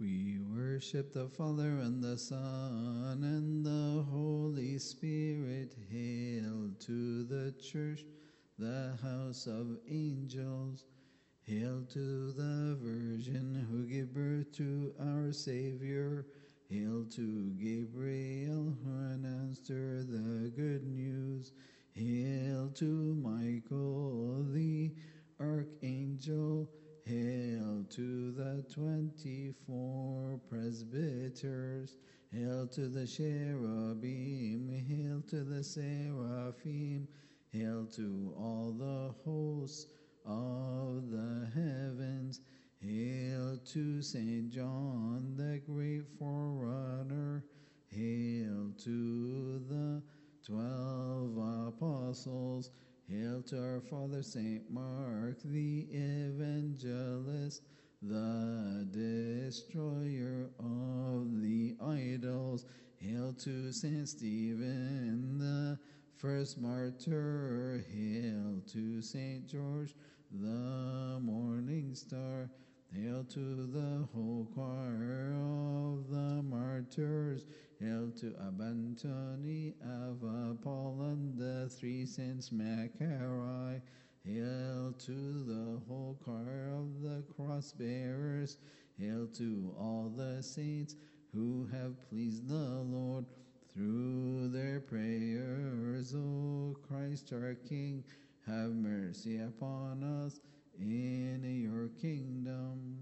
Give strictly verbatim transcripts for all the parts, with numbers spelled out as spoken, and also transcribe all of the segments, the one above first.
We worship the Father and the Son and the Holy Spirit. Hail to the church, the house of angels. Hail to the Virgin who gave birth to our Savior. Hail to Gabriel who announced her the good news. Hail to Michael the archangel. Hail to the twenty-four presbyters. Hail to the cherubim. Hail to the seraphim. Hail to all the hosts of the heavens. Hail to Saint John, the great forerunner. Hail to the twelve apostles. Hail to our Father Saint Mark, the evangelist, the destroyer of the idols. Hail to Saint Stephen, the first martyr. Hail to Saint George, the morning star. Hail to the whole choir of the martyrs. Hail to Abantony, of Apollon, the three saints Macari. Hail to the whole choir of the cross bearers. Hail to all the saints who have pleased the Lord through their prayers. O Christ our King, have mercy upon us in your kingdom.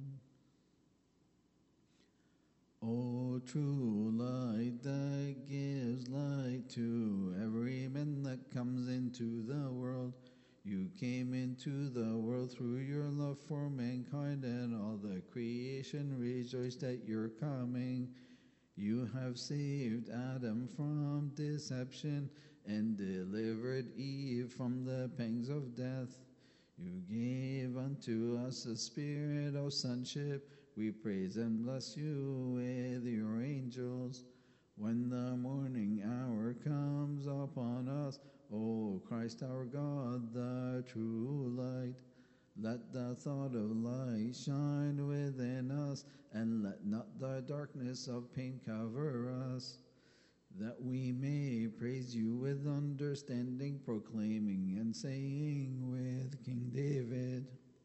O true light that gives light to every man that comes into the world, you came into the world through your love for mankind, and all the creation rejoiced at your coming. You have saved Adam from deception and delivered Eve from the pangs of death. You gave unto us a spirit of sonship. We praise and bless you with your angels. When the morning hour comes upon us, O Christ our God, the true light, let the thought of light shine within us, and let not the darkness of pain cover us, that we may praise you with understanding, proclaiming and saying with King David,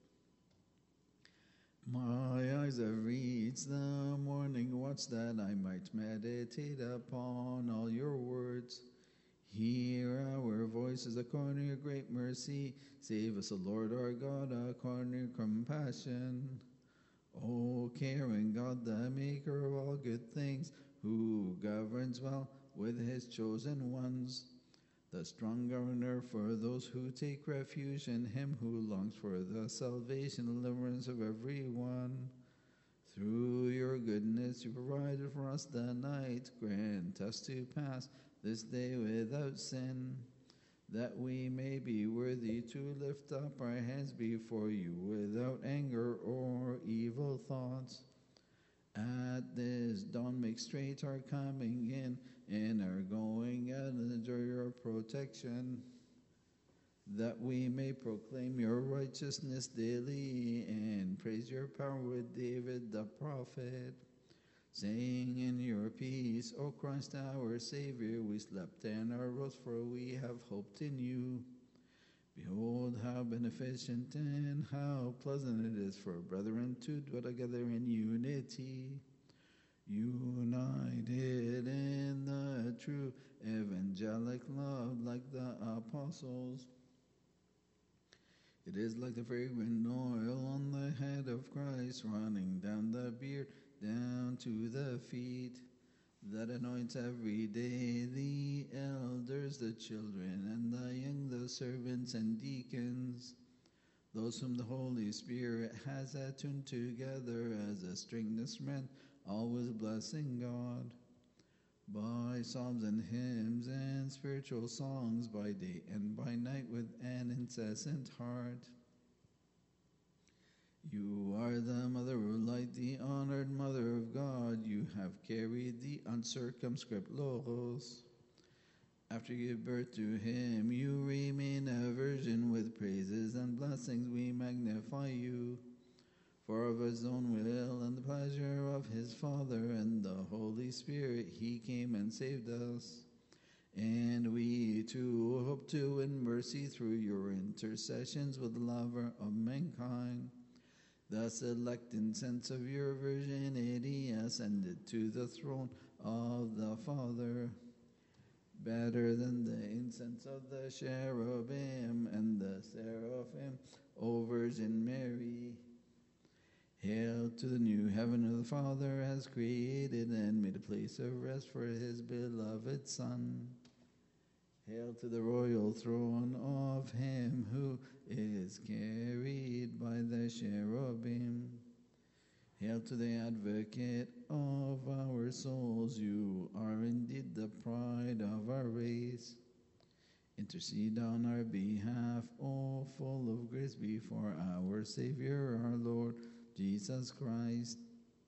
my eyes have reached the morning watch, that I might meditate upon all your words. Hear our voices according to your great mercy. Save us, O Lord our God, according to your compassion. O caring God, the maker of all good things, who governs well with his chosen ones, the strong governor for those who take refuge in him, who longs for the salvation and deliverance of everyone. Through your goodness you provided for us the night. Grant us to pass this day without sin, that we may be worthy to lift up our hands before you without anger or evil thoughts. At this dawn make straight our coming in, and our going out, and enjoy your protection, that we may proclaim your righteousness daily and praise your power with David the prophet, saying in your peace, O Christ our Savior, we slept and arose, for we have hoped in you. Behold, how beneficent and how pleasant it is for brethren to dwell together in unity, united in the true evangelic love, like the apostles. It is like the fragrant oil on the head of Christ, running down the beard, down to the feet, that anoints every day the elders, the children, and the young, the servants and deacons, those whom the Holy Spirit has attuned together as a stringed instrument, always blessing God, by psalms and hymns and spiritual songs, by day and by night with an incessant heart. You are the mother of light, the honored mother of God. You have carried the uncircumscribed Logos. After you give birth to him, you remain a virgin. With praises and blessings we magnify you. For of his own will and the pleasure of his Father and the Holy Spirit he came and saved us. And we too hope to win mercy through your intercessions with the lover of mankind. Thus elect in sense of your virginity ascended to the throne of the Father. Better than the incense of the cherubim and the seraphim, O Virgin Mary. Hail to the new heaven of the Father has created and made a place of rest for his beloved Son. Hail to the royal throne of him who is carried by the cherubim. Hail to the advocate of our souls. You are indeed the pride of our race. Intercede on our behalf, O full of grace, before our Savior, our Lord Jesus Christ,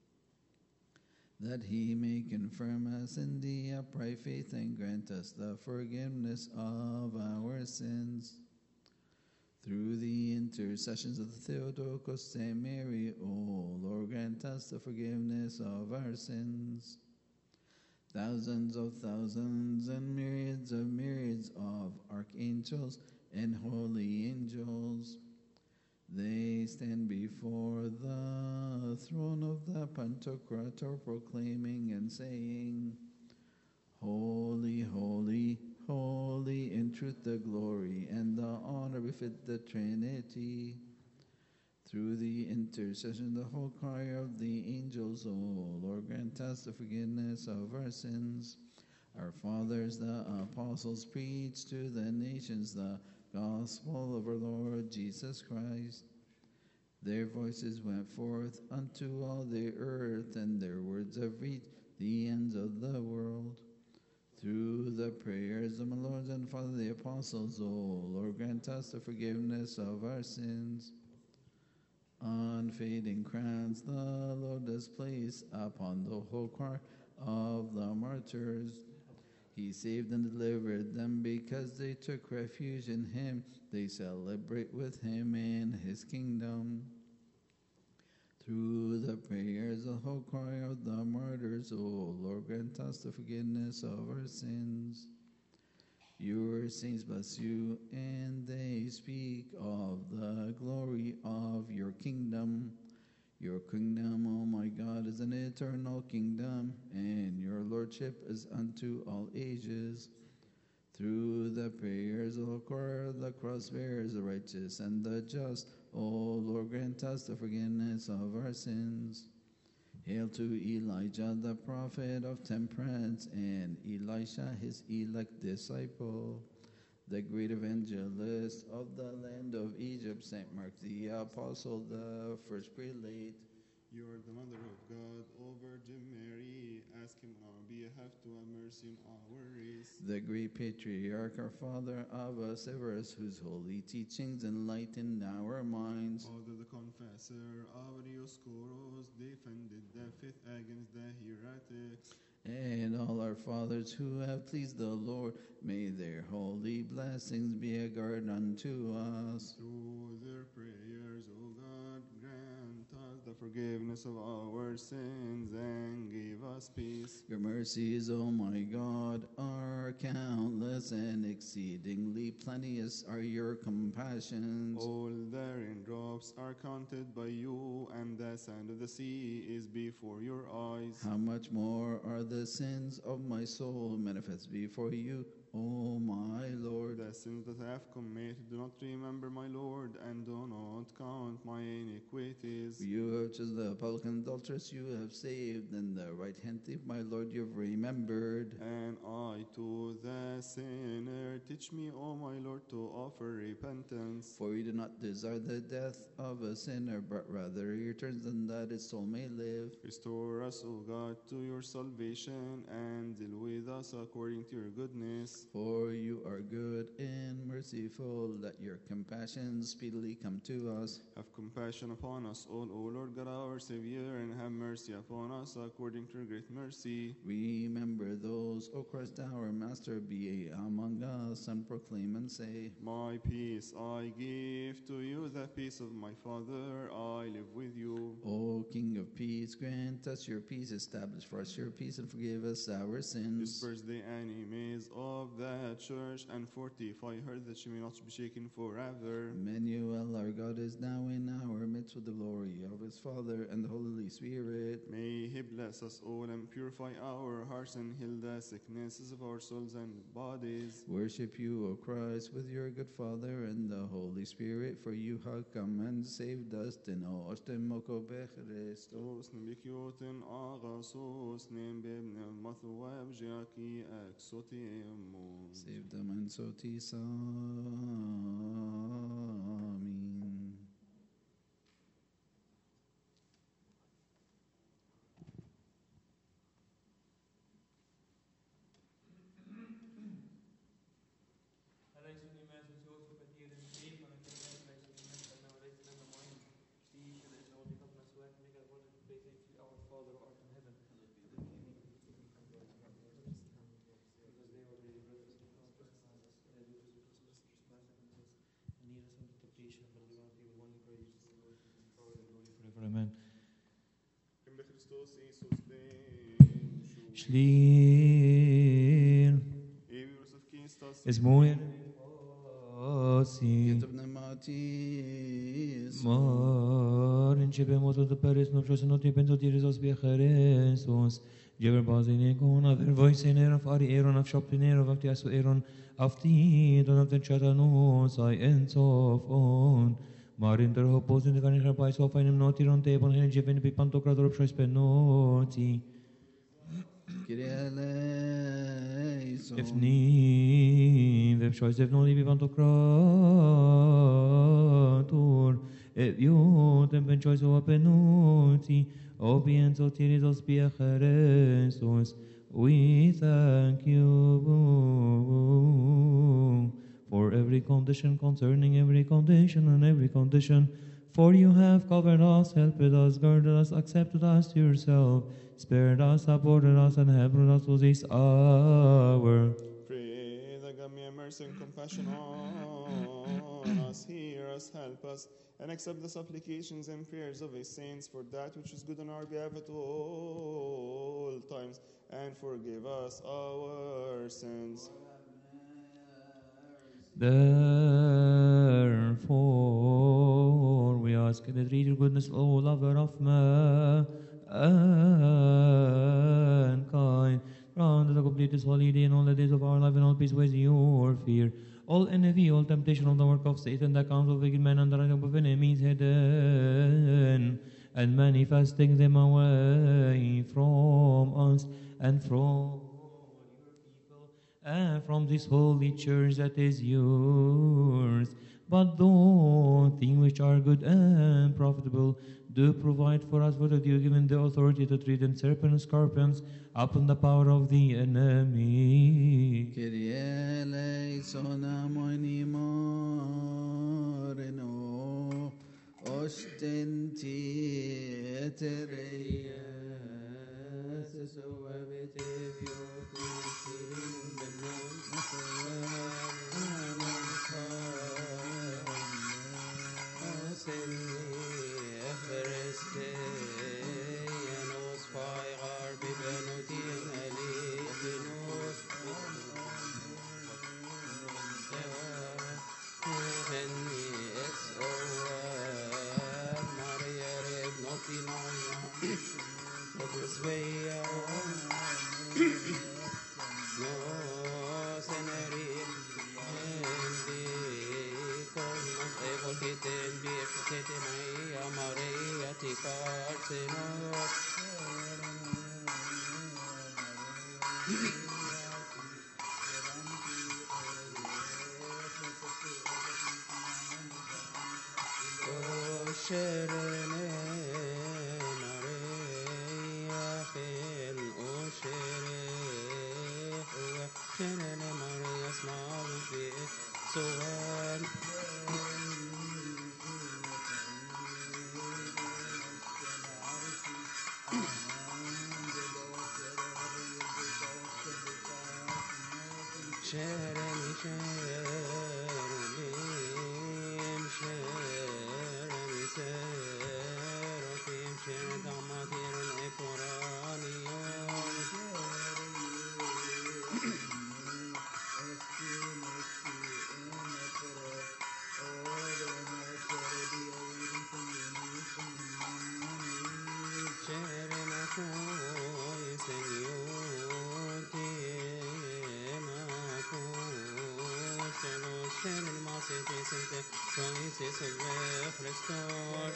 that he may confirm us in the upright faith and grant us the forgiveness of our sins. Through the intercessions of the Theotokos and Mary, O Lord, grant us the forgiveness of our sins. Thousands of thousands and myriads of myriads of archangels and holy angels, they stand before the throne of the Pantocrator, proclaiming and saying, Holy, holy, holy, in truth the glory and the honor befit the Trinity. Through the intercession of the whole choir of the angels, O Lord, grant us the forgiveness of our sins. Our fathers, the apostles, preached to the nations the gospel of our Lord Jesus Christ. Their voices went forth unto all the earth, and their words have reached the ends of the world. Through the prayers of my Lord and Father the apostles, O Lord, grant us the forgiveness of our sins. Unfading crowns the Lord has placed upon the whole choir of the martyrs. He saved and delivered them because they took refuge in him. They celebrate with him in his kingdom. Through the prayers of the whole choir of the martyrs, O Lord, grant us the forgiveness of our sins. Your saints bless you, and they speak of the glory of your kingdom. Your kingdom, O my God, is an eternal kingdom, and your lordship is unto all ages. Through the prayers of the choir of the cross bearers, the righteous and the just, O Lord, grant us the forgiveness of our sins. Hail to Elijah, the prophet of temperance, and Elisha, his elect disciple, the great evangelist of the land of Egypt, Saint Mark the apostle, the first prelate. You are the mother of God, O Virgin Mary. Ask him on our behalf to have mercy on our race. The great patriarch, our father Abba Severus, whose holy teachings enlightened our minds. Father the confessor, our Dioscoros, defended the faith against the heretics. And all our fathers who have pleased the Lord, may their holy blessings be a guard unto us. Through their prayers, O God, grant us the forgiveness of our sins and give us peace. Your mercies, O my God, are countless, and exceedingly plenteous are your compassions. All the raindrops are counted by you, and the sand of the sea is before your eyes. How much more are the sins of my soul manifest before you, O my Lord? The sins that I have committed, do not remember, my Lord, and do not count my iniquities. You have chosen the publican adulteress, you have saved, and the right hand thief, my Lord, you have remembered. And I to the sinner, teach me, O my Lord, to offer repentance. For you do not desire the death of a sinner, but rather he returns and that his soul may live. Restore us, O God, to your salvation, and deal with us according to your goodness. For you are good and merciful, let your compassion speedily come to us. Have compassion upon us all, O Lord God our Savior, and have mercy upon us according to your great mercy. Remember those, O Christ our Master, be among us, and proclaim and say, My peace I give to you, the peace of my Father I live with you. O King of peace, grant us your peace, establish for us your peace, and forgive us our sins. Disperse the enemies of the church, and fortify her that she may not be shaken forever. Emmanuel, our God, is now in our midst with the glory of his Father and the Holy Spirit. May he bless us all and purify our hearts and heal the sicknesses of our souls and bodies. Worship you, O Christ, with your good Father and the Holy Spirit, for you have come and saved us. Christos nibikiotin agasos nim bibne mathwab jaki exotimus. Save them and so tis. Amen. Amen. Schlier. Schlier. Es moje osi. Yetubne matis. Marin chebe moto de Paris no frozen not depends on Jesus be Christus. Jever bazine gona ver voice in er of ari eron of shop in er of actiaso eron of the don of the chatanos I ends of on. Marin der hopos in the garnish by so fine not on table and jeven be pantocrador of choice penoti. If ni vem choice if no libi pantocrator. If you then ben choice of penoti. Obienzo tiridos bia Christus. We thank you for every condition, concerning every condition and every condition. For you have covered us, helped us, guarded us, accepted us to yourself, spared us, supported us, and have brought us to this hour. Pray that God may have mercy and compassion on us, hear us, help us, and accept the supplications and prayers of his saints for that which is good on our behalf at all times, and forgive us our sins. Therefore, we ask that read your goodness, O lover of mankind, grant the completest holiday in all the days of our life and all peace with your fear. All envy, all temptation of the work of Satan, the counsel of wicked men and the right of enemies hidden, and manifesting them away from us and from and from this holy church that is yours. But those things which are good and profitable do provide for us what you given the authority to tread on serpents and scorpions upon the power of the enemy. Kyrie eleison amoni moreno ostenti etereias suavete Maria, شرمي شروليم شرمي سيروفيم شرداماتير الإبرانيون شرم أخوي سنيوتي ماكوسلو شر المعصية سنت كويسي سلوى خريستور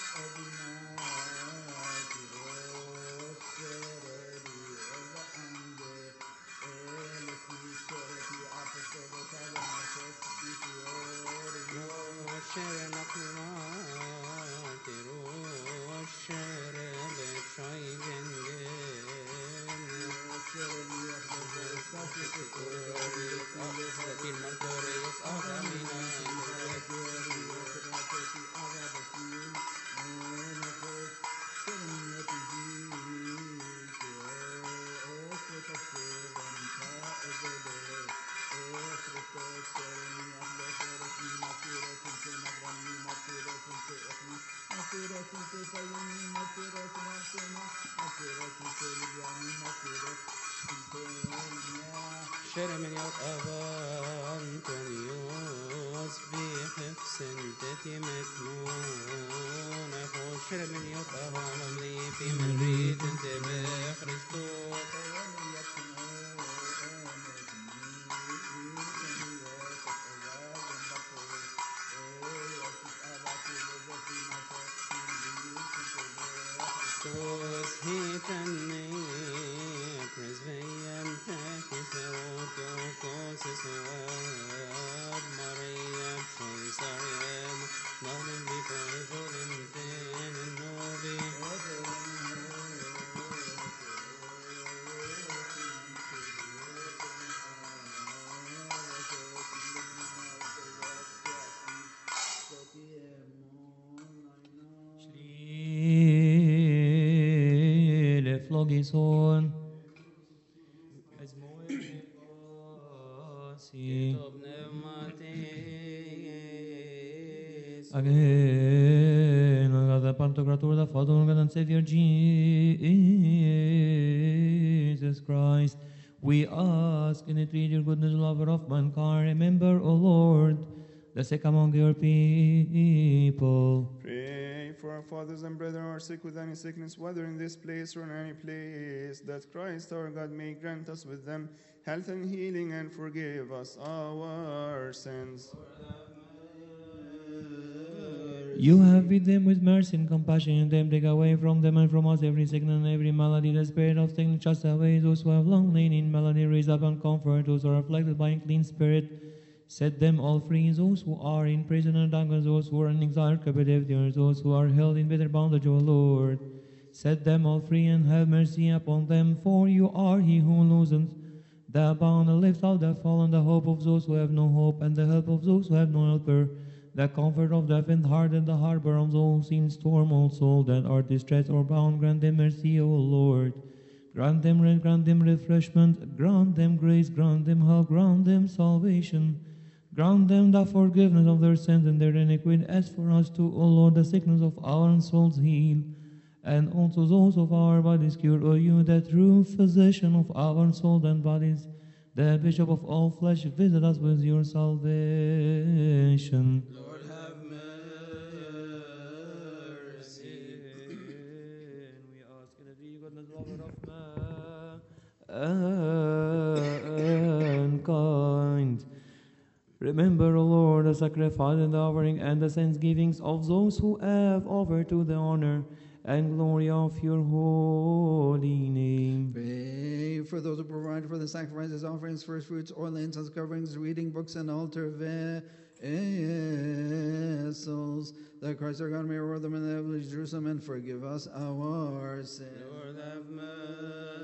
شر نقماتي روشر بشاي جنجن Latin Martorius Aramina شرم يوم أنطونيوس بحفظ سنتتي مكنون أخو شرم يوم أهالمي في مريد انتبه خريستوس Christos hitani presbyam takis Theotokos Iswad Mariam Shoisariam Nomen before Volunteer Novi Flogison as again, God the Pantocrator, the Father, God and Savior Jesus Christ, we ask and entreat your goodness, lover of mankind. Remember, O Lord, the sick among your people. Pray for our fathers and brethren who are sick with any sickness, whether in this place or in any place, that Christ our God may grant us with them health and healing and forgive us our sins. You have with them with mercy and compassion, and them take away from them and from us every sickness and every malady. The spirit of sickness cast away those who have long lain in malady, raise up and comfort those who are afflicted by a clean spirit. Set them all free, those who are in prison and dungeons, those who are in exile, captive, those who are held in bitter bondage, O Lord. Set them all free and have mercy upon them, for you are he who loosens the bound and lifts out the fallen, the hope of those who have no hope, and the help of those who have no helper, the comfort of the faint-hearted, the harbor of those in storm, O soul, that are distressed or bound. Grant them mercy, O Lord. Grant them rest, grant them refreshment, grant them grace, grant them help, grant them salvation. Grant them the forgiveness of their sins and their iniquity. As for us too, O Lord, the sickness of our souls heal, and also those of our bodies cure. O you, the true physician of our souls and bodies, the bishop of all flesh, visit us with your salvation. Lord have mercy. We ask in the goodness, lover of mankind. Remember, O Lord, the sacrifice and the offering and the thanksgivings of those who have offered to the honor and glory of your holy name. Pray for those who provide for the sacrifices, offerings, first fruits, oil, incense, coverings, reading books, and altar vessels, that Christ our God may reward them in the heavenly Jerusalem and forgive us our sins. Lord have mercy.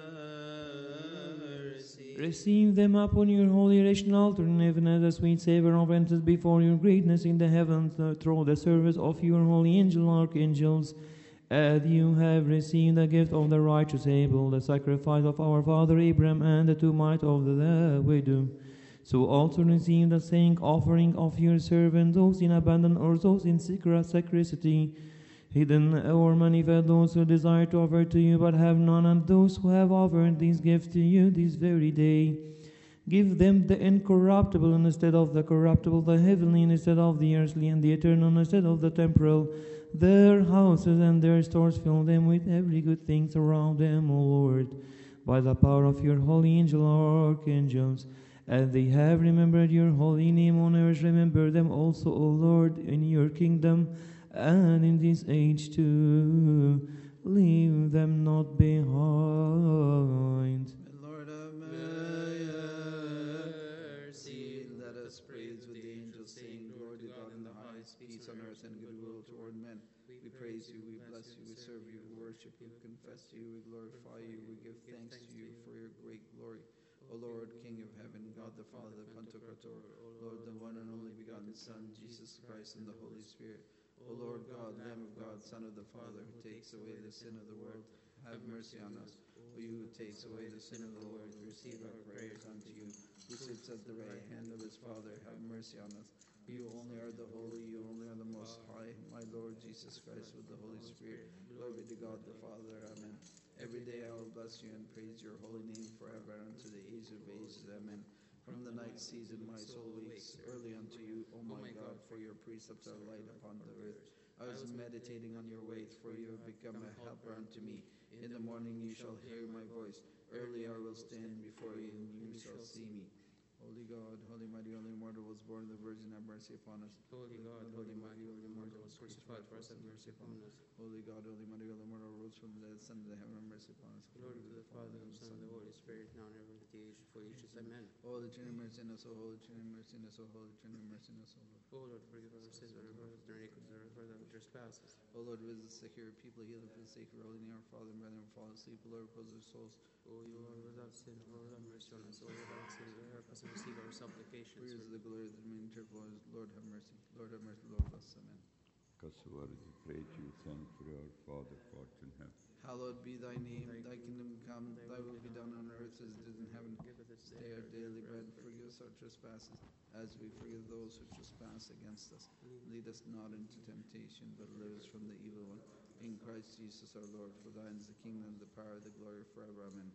Receive them upon your holy ration altar in heaven as a sweet savor of incense before your greatness in the heavens, through the service of your holy angel archangels. As you have received the gift of the righteous Abel, the sacrifice of our father Abraham, and the two might of the widow, So also receive the thank offering of your servant, those in abundance or those in secret sacristy, hidden or manifest, those who desire to offer to you but have none, and those who have offered these gifts to you this very day. Give them the incorruptible instead of the corruptible, the heavenly instead of the earthly, and the eternal instead of the temporal. Their houses and their stores fill them with every good thing around them, O Lord, by the power of your holy angel or archangels. As they have remembered your holy name on earth, remember them also, O Lord, in your kingdom, and in this age too. Leave them not behind. Lord have mercy. Let us praise with the angels, saying, Glory to God in the highest, peace on earth and goodwill toward men. We praise you, we bless you, we serve you, we worship you, we confess you, we glorify you, we give thanks to you for your great glory. O Lord, King of heaven, God the Father, the Pantocrator, Lord, the one and only begotten Son, Jesus Christ, and the Holy Spirit. O Lord God, Lamb of God, Son of the Father, who takes away the sin of the world, have mercy on us. O you who takes away the sin of the world, receive our prayers unto you, who sits at the right hand of his Father, have mercy on us. You only are the holy, you only are the most high, my Lord Jesus Christ, with the Holy Spirit. Glory be to God the Father, amen. Every day I will bless you and praise your holy name forever unto the age of ages, amen. From the night season my soul wakes early unto you, O my God, for your precepts are light upon the earth. I was meditating on your ways, for you have become a helper unto me. In the morning you shall hear my voice. Early I will stand before you, and you shall see me. Holy God, holy mighty, holy immortal, was born of the Virgin, have mercy upon us. Holy God, holy mighty, holy immortal, was crucified for us, have mercy upon us. Holy God, holy mighty, holy immortal, rose from the dead, ascended to heaven, have mercy upon us. Glory to the Father, and the Son, and the Holy Spirit, now and ever, and at the age for ages. Amen. Holy Trinity, mercy on us, O Holy Trinity, mercy on us, O Holy Trinity, mercy on us, O Lord. O Lord, forgive our sins, our iniquities, our iniquities, our further trespasses. O Lord, visit the sick, hear your people, heal them for the sake of our holy name, our Father and brethren, fall asleep, O Lord, repose their souls. O you Lord, without sin, Lord, have mercy on us. O Lord, without sin, Lord, help us and receive our supplications. For yours is the glory of the remaining interval, Lord, have mercy. Lord, have mercy, Lord, bless, amen. Kasuar, we pray to you, thank for our Father, art in heaven. Hallowed be thy name, thy kingdom come, thy will be done on earth as it is in heaven. Give us this This day our daily bread, and forgive us our trespasses, as we forgive those who trespass against us. Lead us not into temptation, but deliver us from the evil one. In Christ Jesus our Lord, for thine is the kingdom, the power, the glory forever. Amen.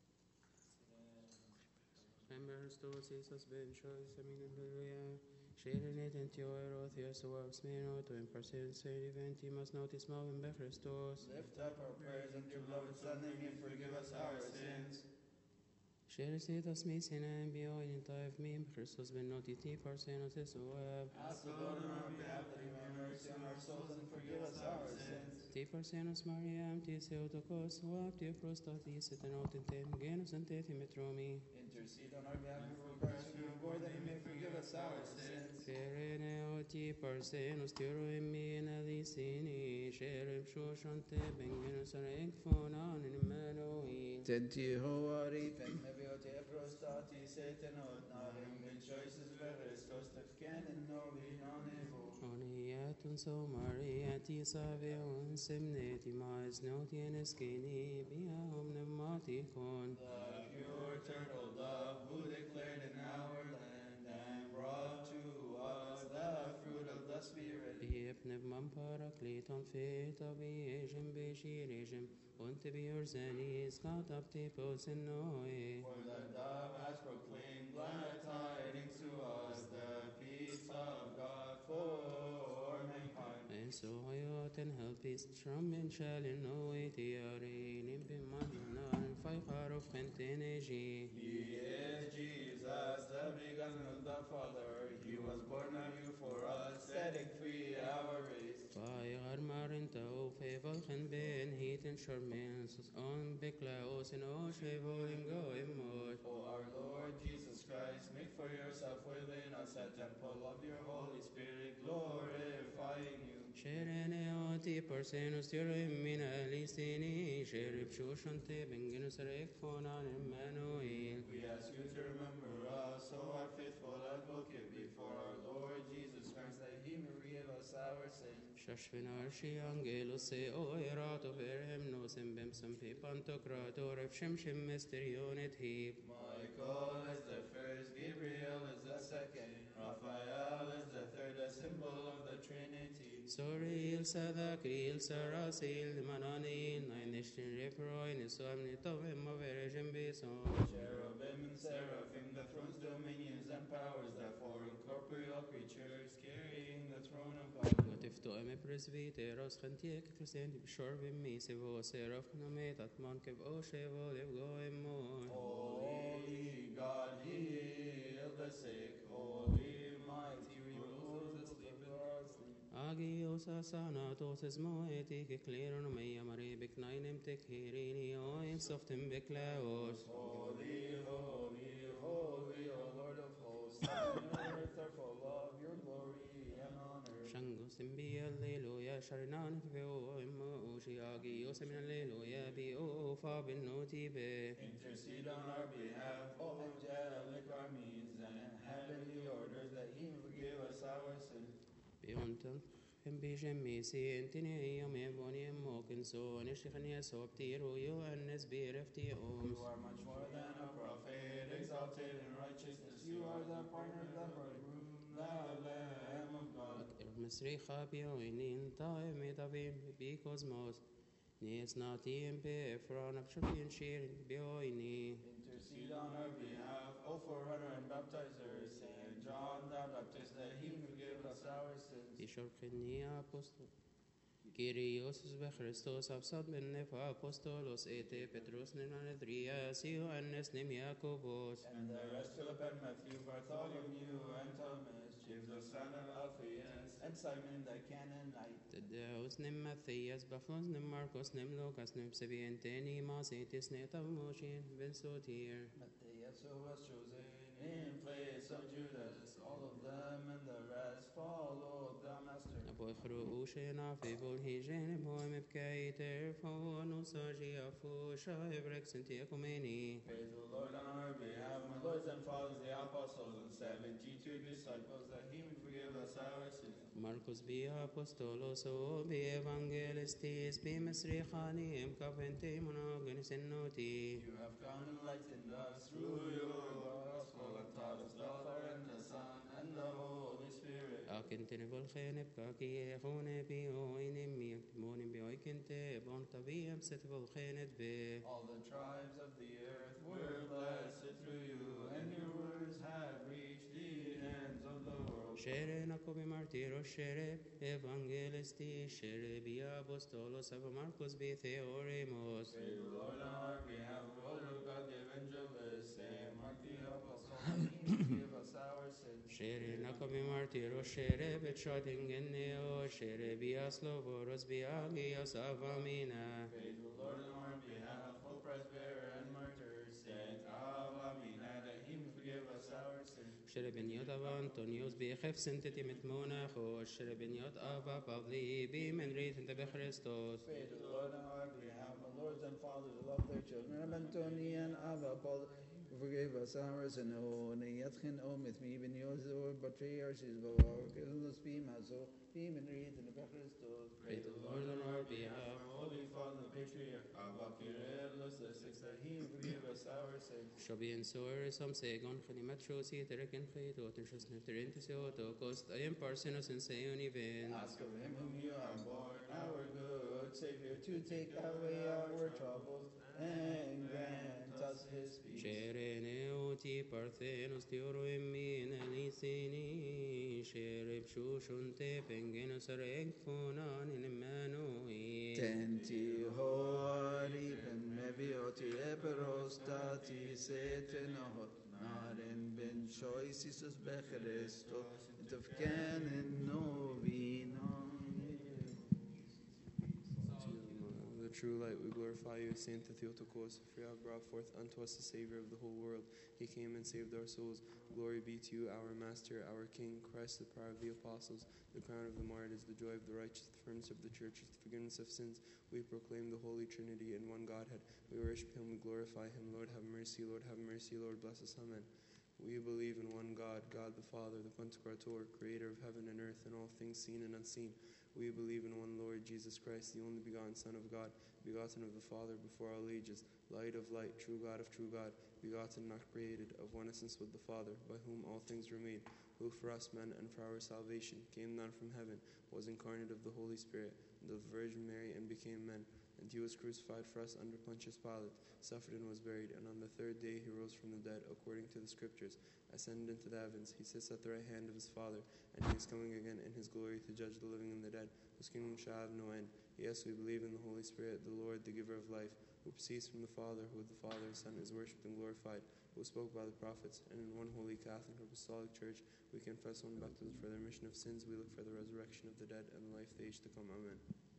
Emberstos Iisus ben choice, amin, alleluia. Sharenet in Theoero, Theosoab, Smeno, to impartial say eventi must notice Malvin be Christos. Lift up our prayers unto your beloved Son, that he may forgive us our sins. Sharesetas me sinem bio in taif mim, Christos ben notiti parsenos Isoab. Ask the Lord on our behalf that he may have mercy on our souls and forgive us our sins. Ti parsenos Mariam, ti Theotokos, Wab, ti prostatis, et anotintem, genus and te metromi. Intercede on our behalf before Christ, who bore that he may forgive us our sins. Ferene ti parsenos tiro in me in alicini, shereb shoshante, bengenus and ekfonan in Menoi. Tenti hoari, pen mebiote prostati, setenot, narim, ben choices veres, kostef canon, novi, non evo. Oniatun so Maria ti saveon semneti mais notienes kini bia omnem matikon. The pure turtle dove who declared in our land and brought to us the fruit of the Spirit. Biepnev man parakleton feta viegem beshirigem, unte biorzenis catapte posenoe. For the dove has proclaimed glad tidings to us, the peace of God for mankind. En so hayoten helpis tramin shalin noe tiare nimbim mannan faichar of penteneji. He is Jesus, the begotten of the Father. He was born of you for us, setting free our race. Faichar marinta o fevalchen ben hiten sharmin sus on beklaos en o shevolingo imot. O our Lord Jesus Christ, make for yourself within us a temple of your Holy Spirit, glorifying you. Sherene oti parsenos tirim min alistini, sherib shoshante bengenus rekfonan Emmanuel. We ask you to remember us, O our faithful advocate, before our Lord Jesus Christ, that he may forgive us our sins. Shashvin arshi angelos se oirato verhem nos embem sampe pantocrator efshem shem mysterionet hip. My Michael is the first, Gabriel is the second, Raphael is the third, a symbol of the Trinity. Soril Sadakil Sarasil Mananil Nainishin Reproin Isomnitovim of Virgin Bison. Cherubim and seraphim, the thrones, dominions, and powers, the four incorporeal creatures carrying the throne of God. وتفتو أم برزبيتيروس خنتيك كريستين بشرب ميسي وسيرف نميت أتمانك بأوشي ولبغو إمون. Holy God, heal the sick, holy, mighty, remove the sleep. Agios asana tosis moetik clearon mea mare beknainem tekhirini oin softem beklaos. Holy, holy, holy, O Lord of hosts, heaven and earth are full of your glory and honor. Shangos imbi alleluia sharinan veo immo ushi agios min alleluia bi o fa bin notibe. Intercede on our behalf, O angelic armies and heavenly orders, that ye may forgive us our sins. Biontel Hembijam Misi Intini Yom Ebonium Mokinso Nishikania Soptiro Yo and Nesbirefti Oms. You are much more than a prophet, exalted in righteousness. You are the partner of the bridegroom, the Lamb of God. Misri Khapio in time Metavim Bicosmos. Nis Natim Pe Efron of Champion Shearing Bioini. Intercede on our behalf, O forerunner and baptizer, Saint John the Baptist, that he may forgive us our sins. Bishop Kenia Apostle. Kyrios Christos Absad Ben Nefa Apostolos Ete Petros Nenadria Sioannes Nemiakobos. And the rest, Philip and Matthew, Bartholomew and Thomas, James the son of Alphaeus, and Simon the Canaanite. Deus nem Matthias, Baflos nem Marcos, nem Lucas, nem Sabienteni, Masitis, Netav Moshin, Ben Sotir. Matthias, who was chosen in place of Judas, all of them and the rest followed the Master. Apo Khruushin, Afibul Hijin, Poem Kaiter, Fawanu Saji, Afu, Shaibrex, and Tiakomeni. Praise the Lord on our behalf, my lords and fathers, the apostles, and seventy-two disciples, that he may forgive us our sins. Marcos bi Apostolos, O bi Evangelistis, bi Mesrichani, Em Cavente, Monogenes and Noti. You have come and enlightened us through your gospel, and taught us the Father and the Son and the Holy Spirit. Akintene volchene pkaki echone bi oinim mi monim bi oikente bon tabiam set volchene be. All the tribes of the earth were blessed through you, and your words have reached the ends of the world. Shere nakobi martiro shere evangelisti shere bi apostolos av Marcos bi theoremos. Praise the Lord on our behalf, Lord of God, the evangelist, Saint Mark the apostle, forgive us our sins. Shere nakobi martiro shere betshadingen neo shere bi aslovoros bi agios avamina. Praise the Lord on our behalf, O presbyter and martyr, Saint Avamina, that he may forgive us our sins. Shere beniot av Antonios bi chef senteti mit monacho shere beniot ava Pavli bi menrit ente bechristos. Praise the Lord on our behalf, my lords and fathers who love their children, of Antoni and Abba, Paul, who forgave us ours, and Oni Yatchin Omith, me, Ben Yosef, Patriarchs, Bavar, Kilus, Bimazo, Bimen Reed, and the Bechristos. Praise the Lord on our behalf. Holy Father, the Patriarch, Abba, Kirillus, the sixth, that he may forgive us our sins. Shabien soer som segon khanimat shosi tereken khit o tenshos neterentes o to cost I am parsenos in seoni ven. Ask of him whom you have born, our good Savior, to take away our troubles and grant us his peace. Shere neoti parthenos tioro emin elisini shere pshushun te pengenos reg fonan in Emmanuel. Tenti hori ben mevioti eperostati setenot naren ben choisisus becherestos tefkenen novinon. The true light, we glorify you, Saint Theotokos, for you have brought forth unto us the Savior of the whole world. He came and saved our souls. Glory be to you, our Master, our King, Christ, the power of the apostles, the crown of the martyrs, the joy of the righteous, the firmness of the churches, the forgiveness of sins. We proclaim the Holy Trinity in one Godhead. We worship him, we glorify him. Lord, have mercy, Lord, have mercy, Lord, bless us. Amen. We believe in one God, God the Father, the Pantocrator, creator of heaven and earth and all things seen and unseen. We believe in one Lord Jesus Christ, the only begotten Son of God, begotten of the Father before all ages, light of light, true God of true God, begotten, not created, of one essence with the Father, by whom all things were made, who for us men and for our salvation came down from heaven, was incarnate of the Holy Spirit, and of the Virgin Mary, and became man. And he was crucified for us under Pontius Pilate, suffered and was buried, and on the third day he rose from the dead, according to the Scriptures, ascended into the heavens. He sits at the right hand of his Father, and he is coming again in his glory to judge the living and the dead, whose kingdom shall have no end. Yes, we believe in the Holy Spirit, the Lord, the giver of life, who proceeds from the Father, who with the Father and Son is worshipped and glorified, who spoke by the prophets, and in one holy Catholic Apostolic Church we confess one baptism for the remission of sins. We look for the resurrection of the dead and the life of the age to come. Amen.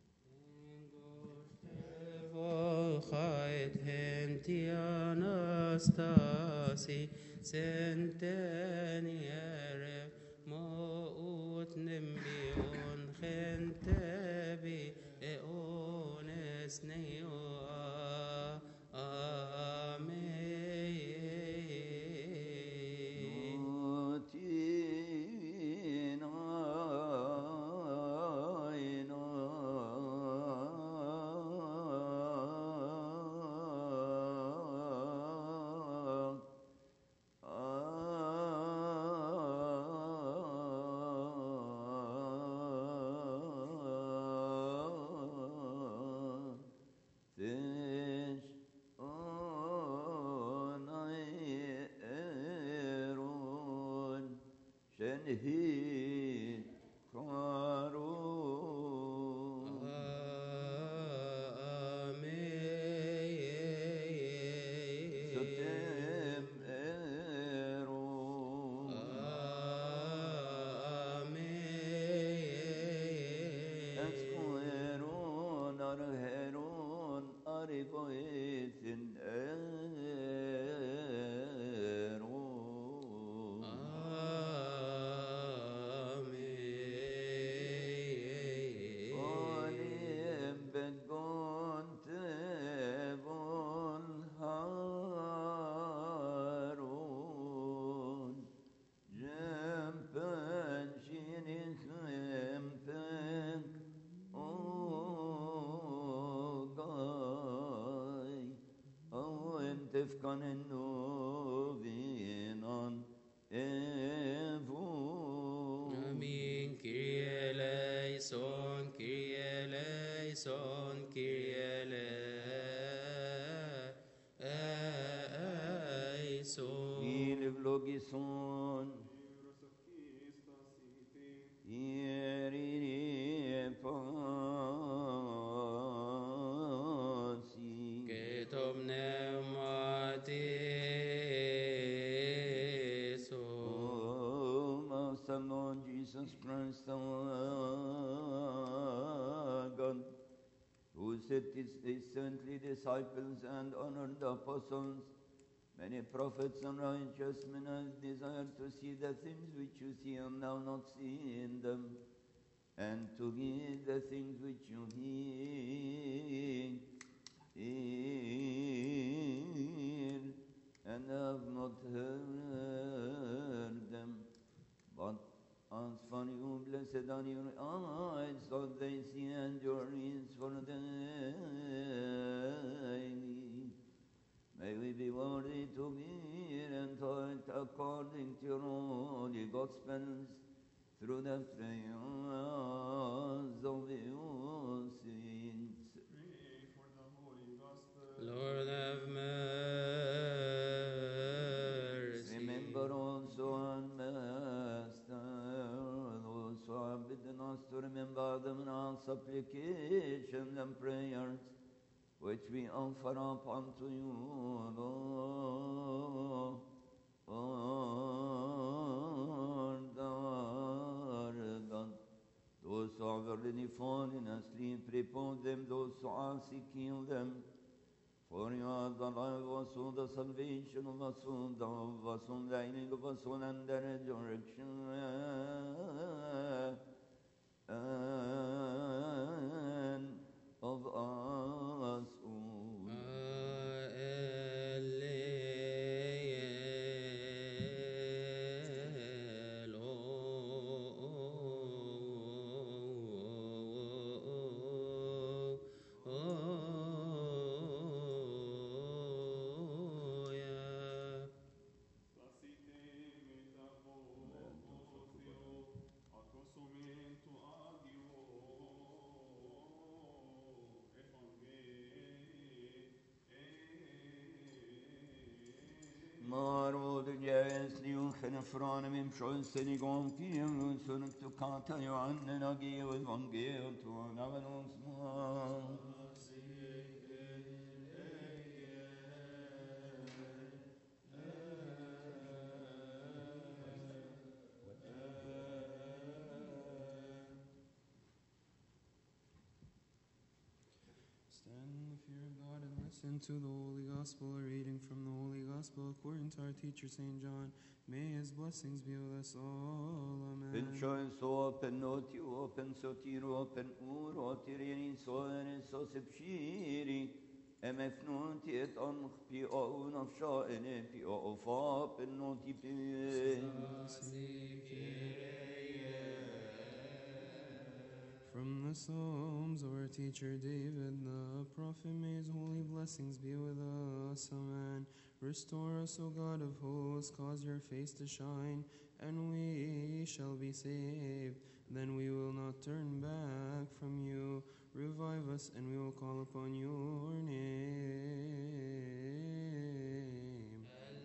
Volchait henti Anastasi senteniere mout nimbion gentebi eones neo amen. Tefkan en novinan evun. Amen. Kyrie eleison, Kyrie eleison, Kyrie eleison. Il vlogison. Ierine pasi. Ketom pneumatis. Oh, Master Lord Jesus Christ, our God, who set his his saintly disciples and honored the apostles, many prophets and righteous men have desired to see the things which you see and now not see in them, and to hear the things which you hear, hear and have not heard them. But as for you, blessed are your eyes, so they see, and your ears for they may we be worthy to hear and taught according to your holy Gospels, through the prayers of your saints. Pray for the Holy Gospel. Lord have mercy. Remember also, our Master, those who have bidden us to remember them in our supplications and prayers, which we offer up unto you, Lord, Lord our God. Those who have already fallen asleep, repose them, those who are sick, heal them. For you are the life of us, all the salvation of us, all the of us, all the healing of us, all and the resurrection and of us all. Oh, Maro de Jes Liuchen Franem im Scholzenigom Kiem und Sonne to Kata Johannen Agi und Vangel to Naven uns mal. Stand in the fear of God and listen to the Holy Gospel, a reading from the Holy Gospel according to our teacher Saint John. May his blessings be with us all. Ben Amen. shoin so open noti open sotiro open uro tirini so en so sepshiri emefnunti et on pi o un of sho en pi o fa pen noti pi. From the Psalms of our teacher David, the prophet, may his holy blessings be with us. Amen. Restore us, O God of hosts, cause your face to shine, and we shall be saved. Then we will not turn back from you. Revive us, and we will call upon your name.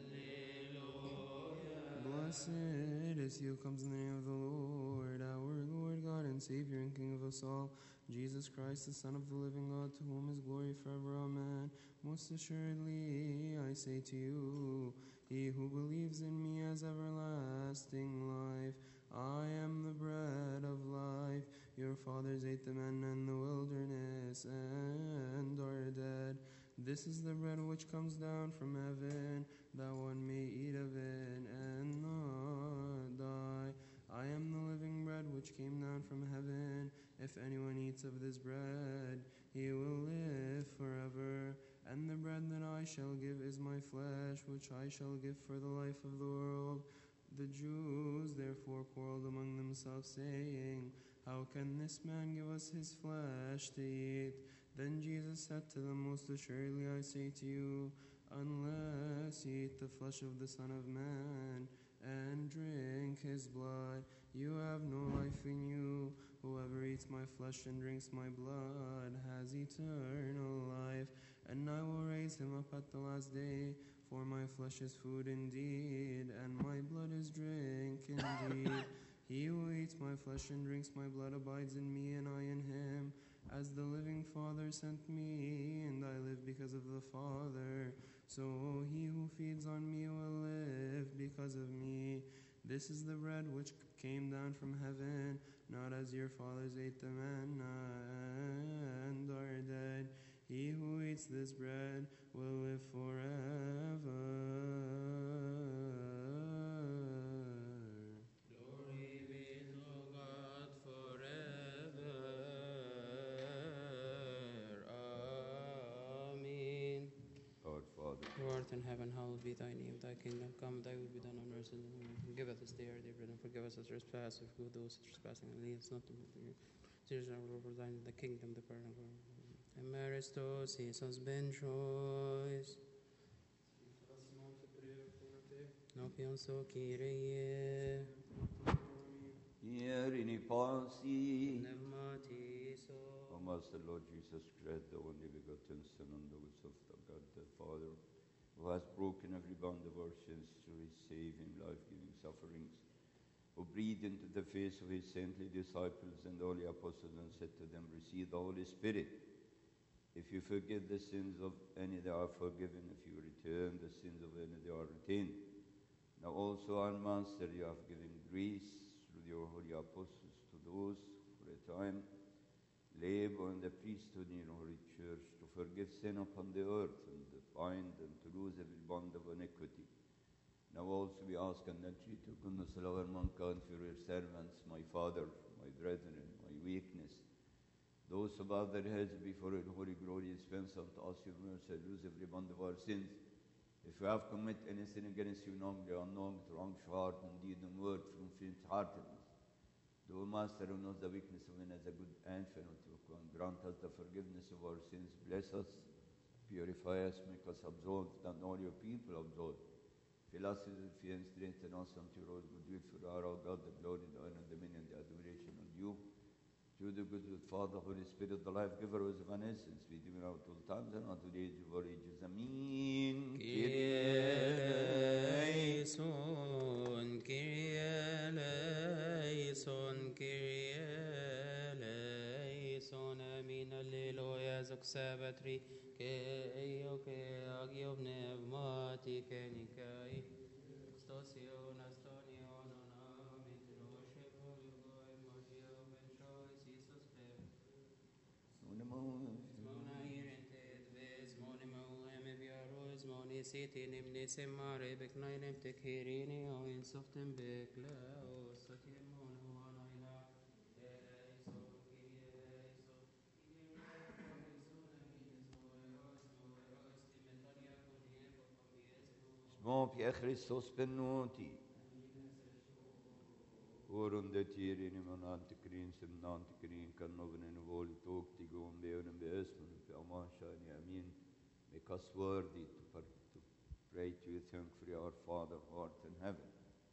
Blessed is he who comes in the name of the Lord, our Lord God and Savior and King of us all, Jesus Christ, the Son of the living God, to whom is glory forever. Amen. Most assuredly, I say to you, he who believes in me has everlasting life. I am the bread of life. Your fathers ate the manna in the wilderness and are dead. This is the bread which comes down from heaven, that one may eat of it and not die. I am the living bread which came down from heaven. If anyone eats of this bread, he will live forever. And the bread that I shall give is my flesh, which I shall give for the life of the world. The Jews therefore quarreled among themselves, saying, How can this man give us his flesh to eat? Then Jesus said to them, Most assuredly I say to you, unless ye eat the flesh of the Son of Man and drink his blood, you have no life in you. Whoever eats my flesh and drinks my blood has eternal life, and I will raise him up at the last day. For my flesh is food indeed, and my blood is drink indeed. He who eats my flesh and drinks my blood abides in me, and I in him. As the living Father sent me, and I live because of the Father, so he who feeds on me will live because of me. This is the bread which came down from heaven, not as your fathers ate the manna and are dead. He who eats this bread will live forever. Glory be to God forever. Amen. Our Father, Who art in heaven, hallowed be thy name. Thy kingdom come, thy will be done on earth as in heaven. Give us this day our daily bread, and forgive us our trespasses, and forgive those trespassing, and lead us not into temptation. Cease our Lord, for thine is the kingdom, the power, and the glory. Emeristos, Jesus ben choice. No pienso Kyrie. Ieri pasi. Pneumatiso. O Master Lord Jesus Christ, the only begotten Son and the wisdom of the God the Father, who has broken every bond of our sins through his saving, life-giving sufferings, who breathed into the face of his saintly disciples and holy apostles and said to them, Receive the Holy Spirit. If you forgive the sins of any, they are forgiven. If you return the sins of any, they are retained. Now also, our Master, you have given grace through your holy apostles to those who for a time labor in the priesthood in your holy church to forgive sin upon the earth and to bind and to loose every bond of iniquity. Now also we ask and entreat you, goodness of our mankind, for your servants, my Father, my brethren, my weakness, those who bow their heads before your holy glory, dispense unto us your mercy, lose every bond of our sins. If we have committed any sin against you, knowingly or unknowingly, through wrong heart and deed and word, from faint-heartedness, the Master who knows the weakness of men as a good infinite, who can grant us the forgiveness of our sins, bless us, purify us, make us absolved, and all your people absolved. Fill us with fear and strengthen us unto your own good will, for our God, the glory, the honor, the dominion, the adoration of you. Through the good good Father, Holy Spirit, the life giver of evanescence, we do now at all times and unto the age of all ages. Amen. Kyrie. sabatri ke yo ke agio pneumati ke nikai stasio nastonio nona mitnoshe volgoi magio ben choice Jesus pe Smona irente dves moni mauem viaros moni sitin imnis mare beknainem tekhirini o in softem beklao satir mono anaila eleison kirie eleison Små Pie Christos benoti. Oron de tirin i man antikrin som antikrin kan någon en våld tåg till gång beonen beösmen för amashan i amin. Make us worthy to, to pray to you, thank for our Father who art in heaven.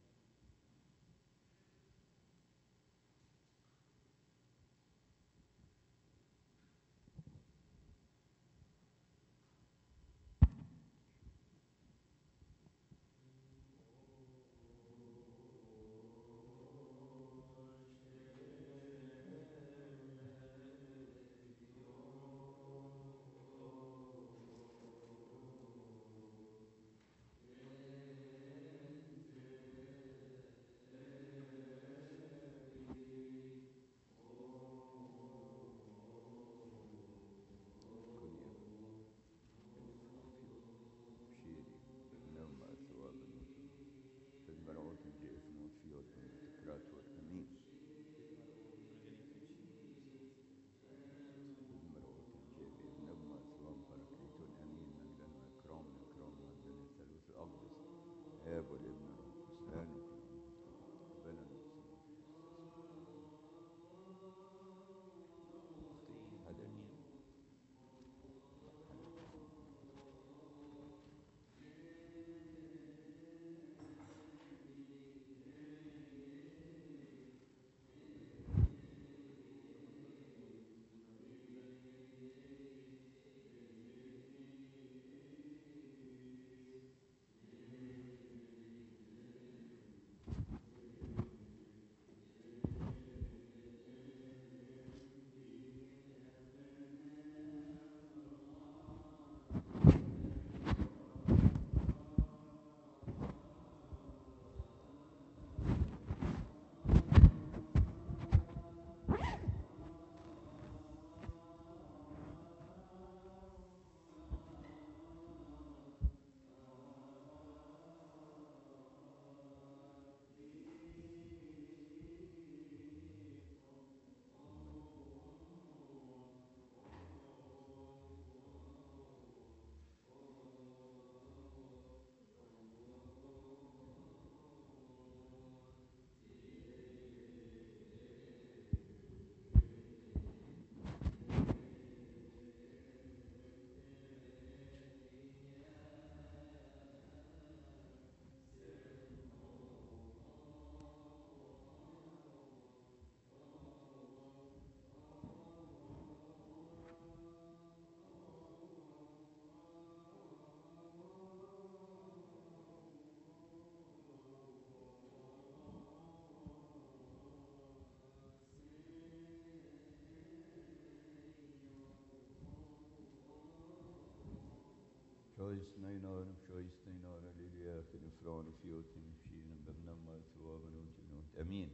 Choice nine hour, choice nine hour, hallelujah, in front of you, in Sheen, Bernamma, Tuavanut, Amen.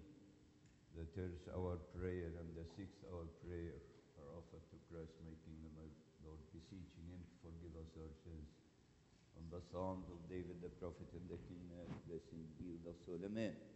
The third hour prayer and the sixth hour prayer are offered to Christ, making them, Lord, beseeching Him to forgive us our sins. On the Psalms of David the prophet and the King, blessing be with us all, Amen.